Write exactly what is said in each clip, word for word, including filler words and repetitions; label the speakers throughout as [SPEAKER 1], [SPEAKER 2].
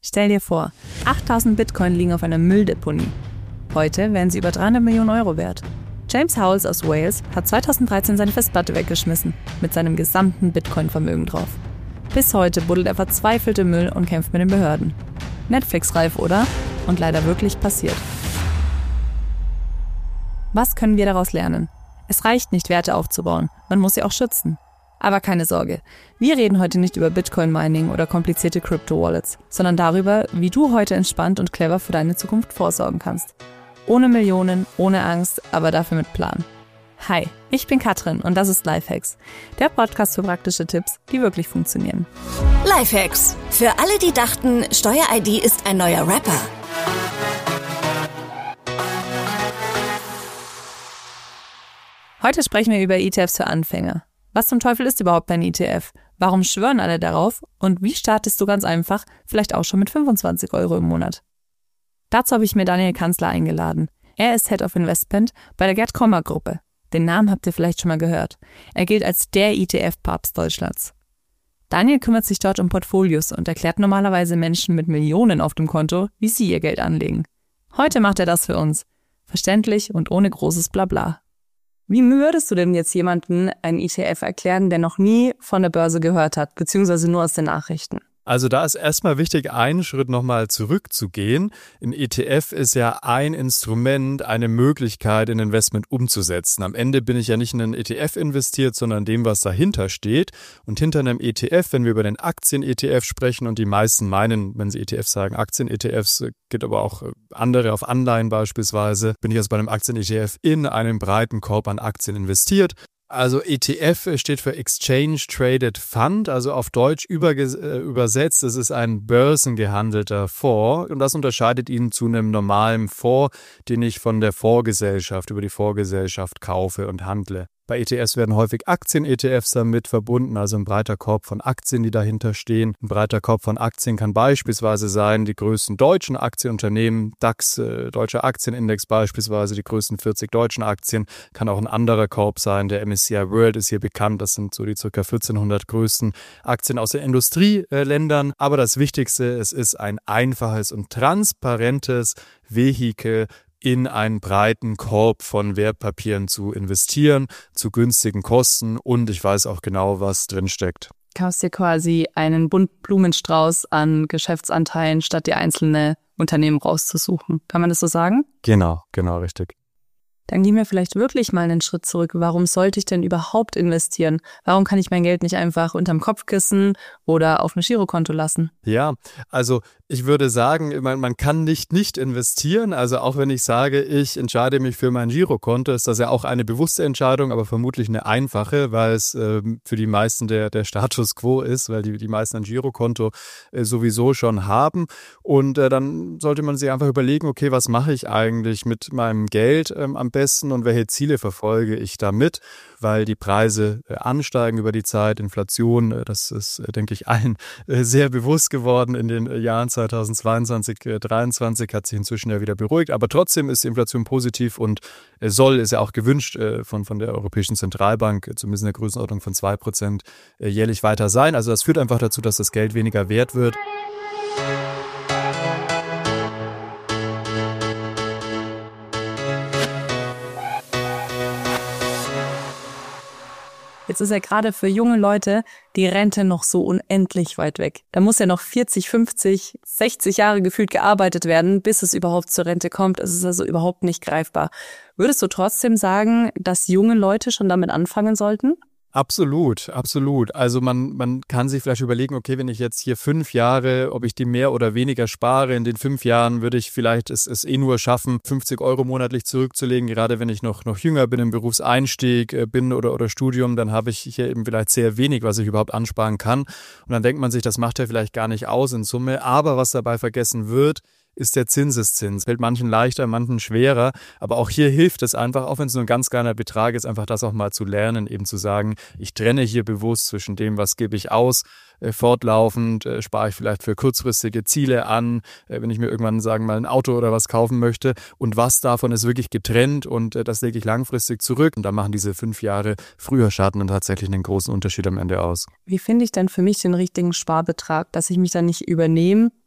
[SPEAKER 1] Stell dir vor, achttausend Bitcoin liegen auf einer Mülldeponie. Heute wären sie über dreihundert Millionen Euro wert. James Howells aus Wales hat zweitausenddreizehn seine Festplatte weggeschmissen, mit seinem gesamten Bitcoin-Vermögen drauf. Bis heute buddelt er verzweifelt im Müll und kämpft mit den Behörden. Netflix-reif, oder? Und leider wirklich passiert. Was können wir daraus lernen? Es reicht nicht, Werte aufzubauen, man muss sie auch schützen. Aber keine Sorge, wir reden heute nicht über Bitcoin-Mining oder komplizierte Crypto-Wallets, sondern darüber, wie du heute entspannt und clever für deine Zukunft vorsorgen kannst. Ohne Millionen, ohne Angst, aber dafür mit Plan. Hi, ich bin Katrin und das ist Lifehacks, der Podcast für praktische Tipps, die wirklich funktionieren.
[SPEAKER 2] Lifehacks, für alle, die dachten, Steuer-I D ist ein neuer Rapper.
[SPEAKER 1] Heute sprechen wir über E T Fs für Anfänger. Was zum Teufel ist überhaupt ein E T F? Warum schwören alle darauf? Und wie startest du ganz einfach, vielleicht auch schon mit fünfundzwanzig Euro im Monat? Dazu habe ich mir Daniel Kanzler eingeladen. Er ist Head of Investment bei der Gerd Kommer Gruppe. Den Namen habt ihr vielleicht schon mal gehört. Er gilt als der E T F-Papst Deutschlands. Daniel kümmert sich dort um Portfolios und erklärt normalerweise Menschen mit Millionen auf dem Konto, wie sie ihr Geld anlegen. Heute macht er das für uns. Verständlich und ohne großes Blabla. Wie würdest du denn jetzt jemandem einen E T F erklären, der noch nie von der Börse gehört hat, beziehungsweise nur aus den Nachrichten?
[SPEAKER 3] Also da ist erstmal wichtig, einen Schritt nochmal zurückzugehen. Ein E T F ist ja ein Instrument, eine Möglichkeit, ein Investment umzusetzen. Am Ende bin ich ja nicht in einen E T F investiert, sondern dem, was dahinter steht. Und hinter einem E T F, wenn wir über den Aktien-E T F sprechen, und die meisten meinen, wenn sie E T F sagen, Aktien-E T Fs, gibt aber auch andere auf Anleihen beispielsweise, bin ich also bei einem Aktien-E T F in einen breiten Korb an Aktien investiert. Also E T F steht für Exchange Traded Fund, also auf Deutsch überge- äh, übersetzt, es ist ein börsengehandelter Fonds und das unterscheidet ihn zu einem normalen Fonds, den ich von der Fondsgesellschaft, über die Fondsgesellschaft kaufe und handle. Bei E T Fs werden häufig Aktien-E T Fs damit verbunden, also ein breiter Korb von Aktien, die dahinter stehen. Ein breiter Korb von Aktien kann beispielsweise sein, die größten deutschen Aktienunternehmen, DAX, äh, Deutscher Aktienindex beispielsweise, die größten vierzig deutschen Aktien, kann auch ein anderer Korb sein. Der M S C I World ist hier bekannt, das sind so die ca. vierzehnhundert größten Aktien aus den Industrieländern. Aber das Wichtigste, es ist ein einfaches und transparentes Vehikel, in einen breiten Korb von Wertpapieren zu investieren, zu günstigen Kosten und ich weiß auch genau, was drinsteckt.
[SPEAKER 1] Du kaufst dir quasi einen bunten Blumenstrauß an Geschäftsanteilen, statt dir einzelne Unternehmen rauszusuchen. Kann man das so sagen?
[SPEAKER 3] Genau, genau, richtig.
[SPEAKER 1] Dann gehen wir vielleicht wirklich mal einen Schritt zurück. Warum sollte ich denn überhaupt investieren? Warum kann ich mein Geld nicht einfach unterm Kopfkissen oder auf ein Girokonto lassen?
[SPEAKER 3] Ja, also ich würde sagen, man, man kann nicht nicht investieren. Also auch wenn ich sage, ich entscheide mich für mein Girokonto, ist das ja auch eine bewusste Entscheidung, aber vermutlich eine einfache, weil es äh, für die meisten der, der Status quo ist, weil die, die meisten ein Girokonto äh, sowieso schon haben. Und äh, dann sollte man sich einfach überlegen, okay, was mache ich eigentlich mit meinem Geld ähm, am besten und welche Ziele verfolge ich damit, weil die Preise äh, ansteigen über die Zeit, Inflation, äh, das ist, äh, denke ich, allen äh, sehr bewusst geworden in den äh, Jahren zweitausendzweiundzwanzig, zweitausenddreiundzwanzig hat sich inzwischen ja wieder beruhigt, aber trotzdem ist die Inflation positiv und äh, soll, ist ja auch gewünscht äh, von, von der Europäischen Zentralbank, äh, zumindest in der Größenordnung von zwei Prozent äh, jährlich weiter sein. Also das führt einfach dazu, dass das Geld weniger wert wird.
[SPEAKER 1] Jetzt ist ja gerade für junge Leute die Rente noch so unendlich weit weg. Da muss ja noch vierzig, fünfzig, sechzig Jahre gefühlt gearbeitet werden, bis es überhaupt zur Rente kommt. Es ist also überhaupt nicht greifbar. Würdest du trotzdem sagen, dass junge Leute schon damit anfangen sollten?
[SPEAKER 3] Absolut, absolut. Also man, man kann sich vielleicht überlegen, okay, wenn ich jetzt hier fünf Jahre, ob ich die mehr oder weniger spare, in den fünf Jahren würde ich vielleicht es, es eh nur schaffen, fünfzig Euro monatlich zurückzulegen. Gerade wenn ich noch, noch jünger bin, im Berufseinstieg äh, bin oder, oder Studium, dann habe ich hier eben vielleicht sehr wenig, was ich überhaupt ansparen kann. Und dann denkt man sich, das macht ja vielleicht gar nicht aus in Summe. Aber was dabei vergessen wird, ist der Zinseszins. Fällt manchen leichter, manchen schwerer. Aber auch hier hilft es einfach, auch wenn es nur ein ganz kleiner Betrag ist, einfach das auch mal zu lernen, eben zu sagen, ich trenne hier bewusst zwischen dem, was gebe ich aus, äh, fortlaufend, äh, spare ich vielleicht für kurzfristige Ziele an, äh, wenn ich mir irgendwann, sagen wir mal, ein Auto oder was kaufen möchte und was davon ist wirklich getrennt und äh, das lege ich langfristig zurück. Und da machen diese fünf Jahre früher Schaden dann tatsächlich einen großen Unterschied am Ende aus.
[SPEAKER 1] Wie finde ich denn für mich den richtigen Sparbetrag, dass ich mich dann nicht übernehme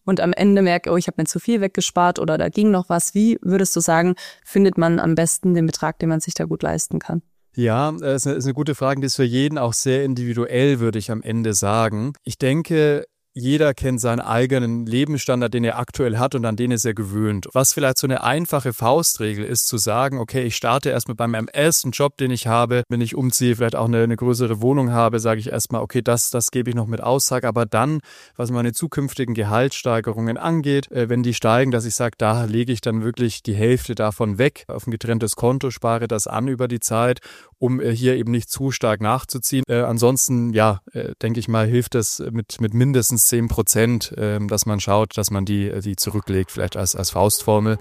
[SPEAKER 1] und am Ende merke, oh, ich habe mir zu viel weggespart oder da ging noch was. Wie würdest du sagen, findet man am besten den Betrag, den man sich da gut leisten kann?
[SPEAKER 3] Ja, das ist eine, ist eine gute Frage, die ist für jeden auch sehr individuell, würde ich am Ende sagen. Ich denke, jeder kennt seinen eigenen Lebensstandard, den er aktuell hat und an den ist er gewöhnt. Was vielleicht so eine einfache Faustregel ist, zu sagen, okay, ich starte erstmal bei meinem ersten Job, den ich habe. Wenn ich umziehe, vielleicht auch eine, eine größere Wohnung habe, sage ich erstmal, okay, das, das gebe ich noch mit aus. Sage aber dann, was meine zukünftigen Gehaltssteigerungen angeht, äh, wenn die steigen, dass ich sage, da lege ich dann wirklich die Hälfte davon weg auf ein getrenntes Konto, spare das an über die Zeit, um äh, hier eben nicht zu stark nachzuziehen. Äh, ansonsten, ja, äh, denke ich mal, hilft es mit, mit mindestens zehn Prozent, äh, dass man schaut, dass man die, die zurücklegt, vielleicht als, als Faustformel.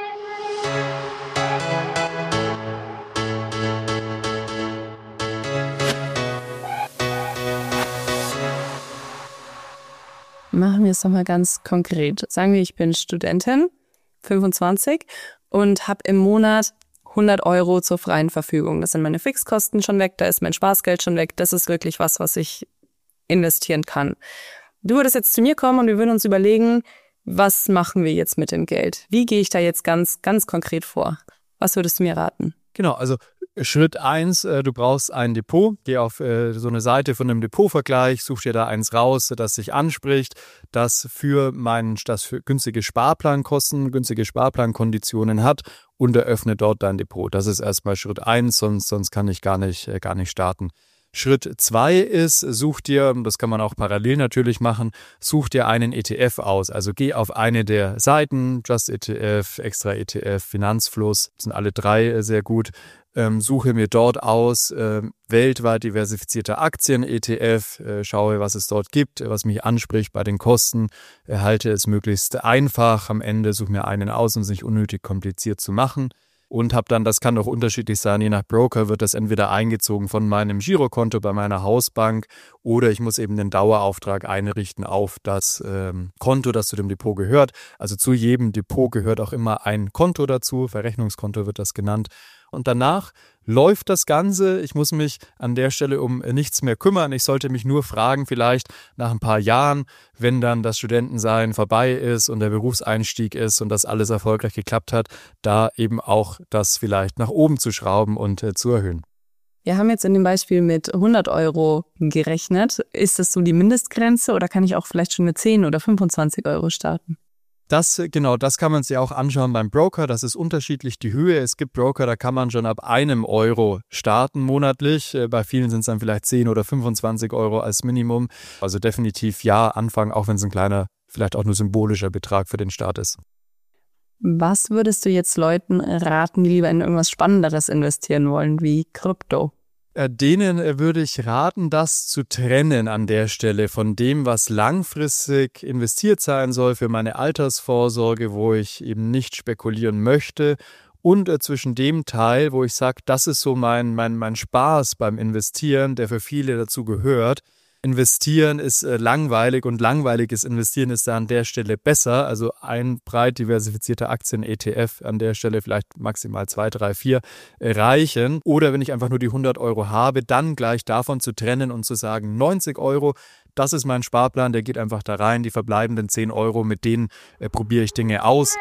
[SPEAKER 1] Machen wir es doch mal ganz konkret. Sagen wir, ich bin Studentin, fünfundzwanzig, und habe im Monat hundert Euro zur freien Verfügung. Das sind meine Fixkosten schon weg, da ist mein Spaßgeld schon weg. Das ist wirklich was, was ich investieren kann. Du würdest jetzt zu mir kommen und wir würden uns überlegen, was machen wir jetzt mit dem Geld? Wie gehe ich da jetzt ganz, ganz konkret vor? Was würdest du mir raten?
[SPEAKER 3] Genau, also Schritt eins, äh, du brauchst ein Depot. Geh auf äh, so eine Seite von einem Depotvergleich, such dir da eins raus, das dich anspricht, das für meinen, das für günstige Sparplankosten, günstige Sparplankonditionen hat und eröffne dort dein Depot. Das ist erstmal Schritt eins, sonst, sonst kann ich gar nicht, äh, gar nicht starten. Schritt zwei ist, such dir, das kann man auch parallel natürlich machen, such dir einen E T F aus. Also geh auf eine der Seiten, Just E T F, Extra E T F, Finanzfluss, sind alle drei sehr gut. Ähm, suche mir dort aus, äh, weltweit diversifizierte Aktien-E T F, äh, schaue, was es dort gibt, was mich anspricht bei den Kosten, erhalte es möglichst einfach. Am Ende suche mir einen aus, um es nicht unnötig kompliziert zu machen. Und habe dann, das kann auch unterschiedlich sein, je nach Broker wird das entweder eingezogen von meinem Girokonto bei meiner Hausbank oder ich muss eben den Dauerauftrag einrichten auf das ähm, Konto, das zu dem Depot gehört. Also zu jedem Depot gehört auch immer ein Konto dazu, Verrechnungskonto wird das genannt. Und danach läuft das Ganze. Ich muss mich an der Stelle um nichts mehr kümmern. Ich sollte mich nur fragen, vielleicht nach ein paar Jahren, wenn dann das Studentensein vorbei ist und der Berufseinstieg ist und das alles erfolgreich geklappt hat, da eben auch das vielleicht nach oben zu schrauben und äh, zu erhöhen.
[SPEAKER 1] Wir haben jetzt in dem Beispiel mit hundert Euro gerechnet. Ist das so die Mindestgrenze oder kann ich auch vielleicht schon mit zehn oder fünfundzwanzig Euro starten?
[SPEAKER 3] Das, genau, das kann man sich auch anschauen beim Broker. Das ist unterschiedlich die Höhe. Es gibt Broker, da kann man schon ab einem Euro starten monatlich. Bei vielen sind es dann vielleicht zehn oder fünfundzwanzig Euro als Minimum. Also definitiv ja, anfangen, auch wenn es ein kleiner, vielleicht auch nur symbolischer Betrag für den Start ist.
[SPEAKER 1] Was würdest du jetzt Leuten raten, die lieber in irgendwas Spannenderes investieren wollen, wie Krypto?
[SPEAKER 3] Denen würde ich raten, das zu trennen an der Stelle von dem, was langfristig investiert sein soll für meine Altersvorsorge, wo ich eben nicht spekulieren möchte, und zwischen dem Teil, wo ich sage, das ist so mein, mein, mein Spaß beim Investieren, der für viele dazu gehört. Investieren ist äh, langweilig und langweiliges Investieren ist da an der Stelle besser. Also ein breit diversifizierter Aktien-E T F an der Stelle vielleicht maximal zwei, drei, vier äh, reichen. Oder wenn ich einfach nur die hundert Euro habe, dann gleich davon zu trennen und zu sagen, neunzig Euro, das ist mein Sparplan, der geht einfach da rein. Die verbleibenden zehn Euro, mit denen äh, probiere ich Dinge aus.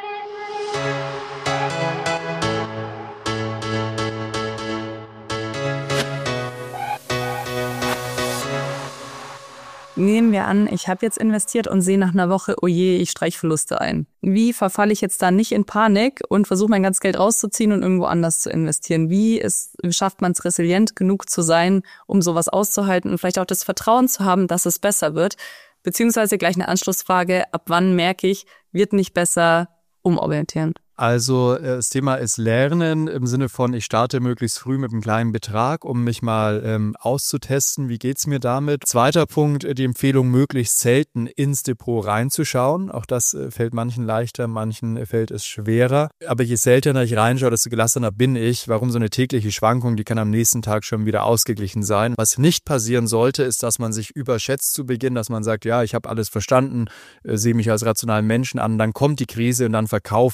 [SPEAKER 1] Nehmen wir an, ich habe jetzt investiert und sehe nach einer Woche, oh je, ich streiche Verluste ein. Wie verfalle ich jetzt da nicht in Panik und versuche mein ganzes Geld rauszuziehen und irgendwo anders zu investieren? Wie ist, wie schafft man es, resilient genug zu sein, um sowas auszuhalten und vielleicht auch das Vertrauen zu haben, dass es besser wird? Beziehungsweise gleich eine Anschlussfrage, ab wann merke ich, wird nicht besser, umorientieren?
[SPEAKER 3] Also das Thema ist Lernen im Sinne von, ich starte möglichst früh mit einem kleinen Betrag, um mich mal ähm, auszutesten, wie geht's mir damit. Zweiter Punkt, die Empfehlung, möglichst selten ins Depot reinzuschauen. Auch das äh, fällt manchen leichter, manchen fällt es schwerer. Aber je seltener ich reinschaue, desto gelassener bin ich. Warum so eine tägliche Schwankung, die kann am nächsten Tag schon wieder ausgeglichen sein. Was nicht passieren sollte, ist, dass man sich überschätzt zu Beginn, dass man sagt, ja, ich habe alles verstanden, äh, sehe mich als rationalen Menschen an, dann kommt die Krise und dann verkaufe ich das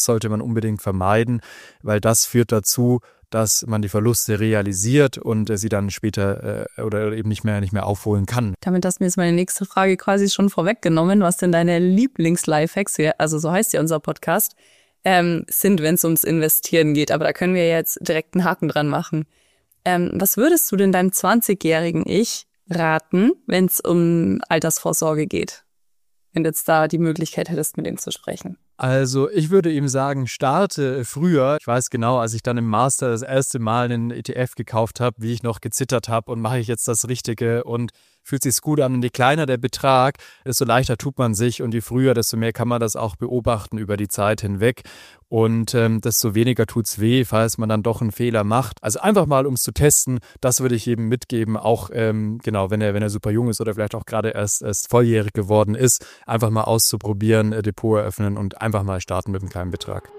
[SPEAKER 3] sollte man unbedingt vermeiden, weil das führt dazu, dass man die Verluste realisiert und äh, sie dann später äh, oder eben nicht mehr, nicht mehr aufholen kann.
[SPEAKER 1] Damit hast du mir jetzt meine nächste Frage quasi schon vorweggenommen, was denn deine Lieblings-Lifehacks, also so heißt ja unser Podcast, ähm, sind, wenn es ums Investieren geht. Aber da können wir jetzt direkt einen Haken dran machen. Ähm, was würdest du denn deinem zwanzigjährigen Ich raten, wenn es um Altersvorsorge geht? Wenn du jetzt da die Möglichkeit hättest, mit ihm zu sprechen.
[SPEAKER 3] Also ich würde ihm sagen, starte früher. Ich weiß genau, als ich dann im Master das erste Mal einen E T F gekauft habe, wie ich noch gezittert habe und mache ich jetzt das Richtige und fühlt sich's gut an. Und je kleiner der Betrag, desto leichter tut man sich und je früher, desto mehr kann man das auch beobachten über die Zeit hinweg. Und ähm, desto weniger tut's weh, falls man dann doch einen Fehler macht. Also einfach mal, um es zu testen, das würde ich jedem mitgeben, auch ähm, genau, wenn er wenn er super jung ist oder vielleicht auch gerade erst, erst volljährig geworden ist, einfach mal auszuprobieren, äh, Depot eröffnen und einfach mal starten mit einem kleinen Betrag.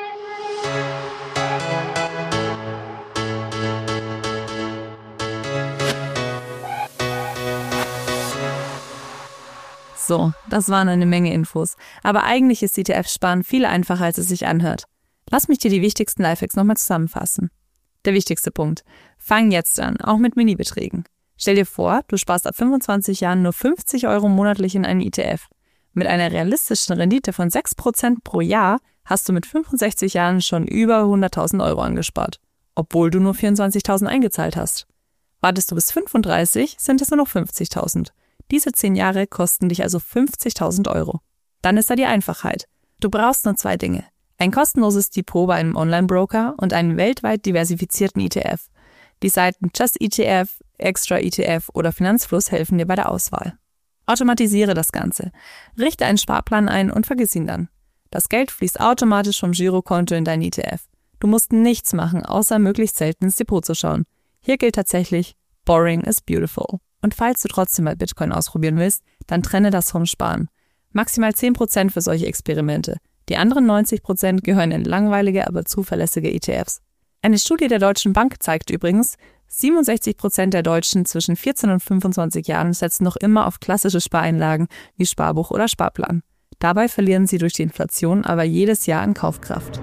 [SPEAKER 1] So, das waren eine Menge Infos. Aber eigentlich ist E T F-Sparen viel einfacher, als es sich anhört. Lass mich dir die wichtigsten Lifehacks nochmal zusammenfassen. Der wichtigste Punkt. Fang jetzt an, auch mit Minibeträgen. Stell dir vor, du sparst ab fünfundzwanzig Jahren nur fünfzig Euro monatlich in einen E T F. Mit einer realistischen Rendite von sechs Prozent pro Jahr hast du mit fünfundsechzig Jahren schon über hunderttausend Euro angespart, obwohl du nur vierundzwanzigtausend eingezahlt hast. Wartest du bis fünfunddreißig, sind es nur noch fünfzigtausend. Diese zehn Jahre kosten dich also fünfzigtausend Euro. Dann ist da die Einfachheit. Du brauchst nur zwei Dinge. Ein kostenloses Depot bei einem Online-Broker und einen weltweit diversifizierten E T F. Die Seiten Just E T F, Extra E T F oder Finanzfluss helfen dir bei der Auswahl. Automatisiere das Ganze. Richte einen Sparplan ein und vergiss ihn dann. Das Geld fließt automatisch vom Girokonto in dein E T F. Du musst nichts machen, außer möglichst selten ins Depot zu schauen. Hier gilt tatsächlich, boring is beautiful. Und falls du trotzdem mal Bitcoin ausprobieren willst, dann trenne das vom Sparen. Maximal zehn Prozent für solche Experimente. Die anderen neunzig Prozent gehören in langweilige, aber zuverlässige E T Fs. Eine Studie der Deutschen Bank zeigt übrigens, siebenundsechzig Prozent der Deutschen zwischen vierzehn und fünfundzwanzig Jahren setzen noch immer auf klassische Spareinlagen wie Sparbuch oder Sparplan. Dabei verlieren sie durch die Inflation aber jedes Jahr an Kaufkraft.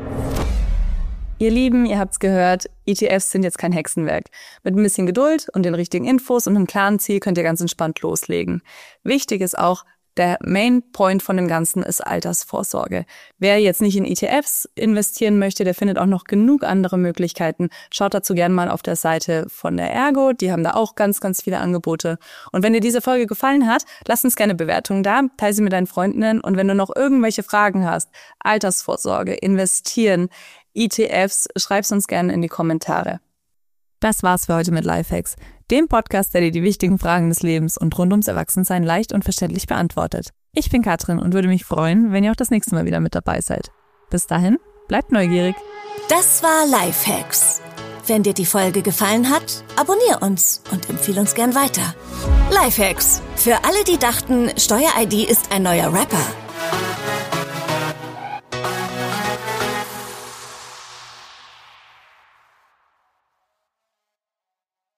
[SPEAKER 1] Ihr Lieben, ihr habt's gehört, E T Fs sind jetzt kein Hexenwerk. Mit ein bisschen Geduld und den richtigen Infos und einem klaren Ziel könnt ihr ganz entspannt loslegen. Wichtig ist auch, der Main Point von dem Ganzen ist Altersvorsorge. Wer jetzt nicht in E T Fs investieren möchte, der findet auch noch genug andere Möglichkeiten. Schaut dazu gerne mal auf der Seite von der Ergo, die haben da auch ganz, ganz viele Angebote. Und wenn dir diese Folge gefallen hat, lass uns gerne Bewertungen da, teile sie mit deinen Freundinnen und wenn du noch irgendwelche Fragen hast, Altersvorsorge, investieren, E T Fs, schreib's uns gerne in die Kommentare. Das war's für heute mit Lifehacks, dem Podcast, der dir die wichtigen Fragen des Lebens und rund ums Erwachsensein leicht und verständlich beantwortet. Ich bin Katrin und würde mich freuen, wenn ihr auch das nächste Mal wieder mit dabei seid. Bis dahin, bleibt neugierig.
[SPEAKER 2] Das war Lifehacks. Wenn dir die Folge gefallen hat, abonnier uns und empfehle uns gern weiter. Lifehacks. Für alle, die dachten, Steuer-I D ist ein neuer Rapper.